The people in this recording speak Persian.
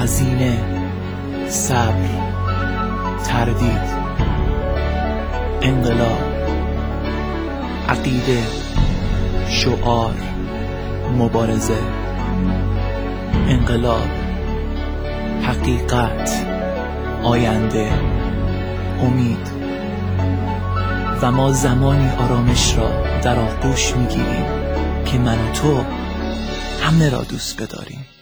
هزینه، صبر، تردید، انقلاب، عقیده، شعار، مبارزه، انقلاب، حقیقت، آینده، امید. و ما زمانی آرامش را در آغوش میگیریم که من و تو همه را دوست بداریم.